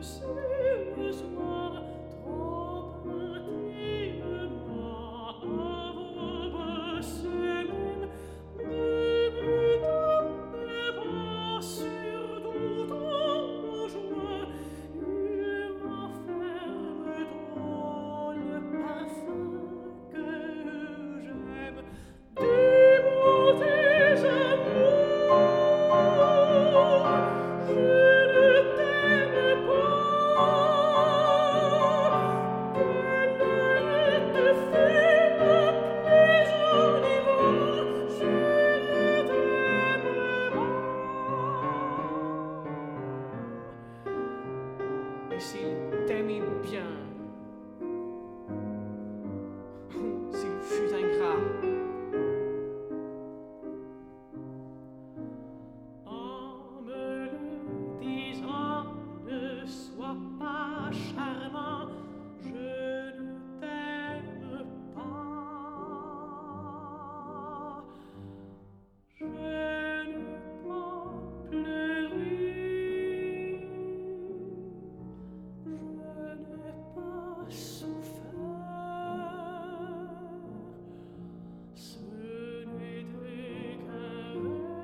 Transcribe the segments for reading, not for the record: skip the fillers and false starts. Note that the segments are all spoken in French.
Et s'il t'aimait bien, ou s'il fut ingrat, en me le disant, ne sois pas charmant, je ne t'aime pas. Je n'ai pas pleuré, je n'ai pas souffert, ce n'était qu'un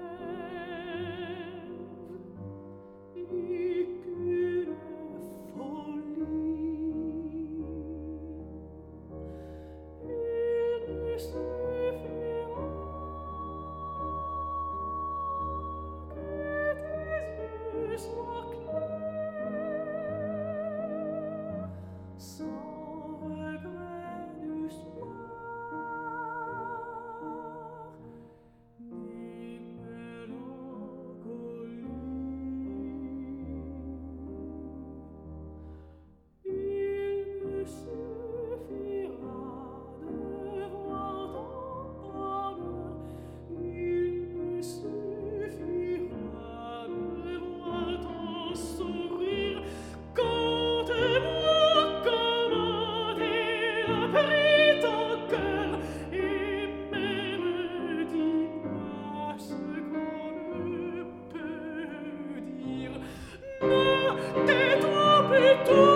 rêve et qu'une folie. Il me suffira que tes yeux soient clairs, sans regret du soir, ni mélancolie. Il me suffira de voir ton bonheur, il me suffira de voir ton sourire. Conte-moi comment il a pris ton cœur, et même dis-moi ce qu'on ne peut dire. Non, tais-toi plutôt.